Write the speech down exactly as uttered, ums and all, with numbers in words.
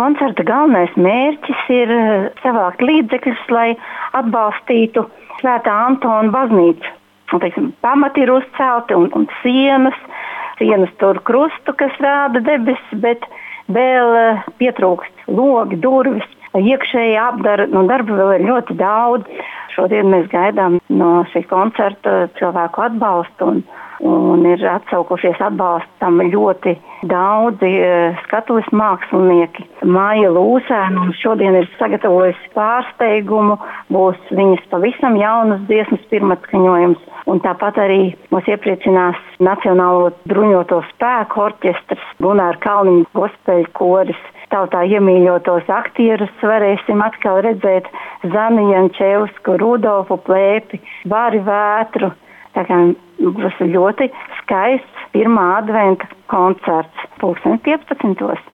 koncerta galvenais mērķis ir savākt līdzekļus, lai atbalstītu Svētā Antona baznīcu. Un, teiksim, pamati ir uzcelti un, un sienas, sienas tur krustu, kas rāda debesis, bet vēl pietrūkst logi, durvis, iekšēji apdara, nu darba vēl ir ļoti daudz. Šodien mēs gaidām no šī koncerta cilvēku atbalstu un, un ir atsaukušies atbalstam ļoti daudzi skatuves mākslinieki. Maija Lūsēna mums šodien ir sagatavojusi pārsteigumu, būs viņas pavisam jaunas dziesmas pirmatskaņojums. Un tāpat arī mūs iepriecinās Nacionālo bruņoto spēku orķestrs, Gunāra Kalniņa gospeļu koris. Tautā iemīļotos aktierus varēsim atkal redzēt Zanu Jančevsku, Rudolfu Plēpi, Bari Vētru. Tā kā būs ļoti skaists pirmā adventa koncerts pulksten piecpadsmitos.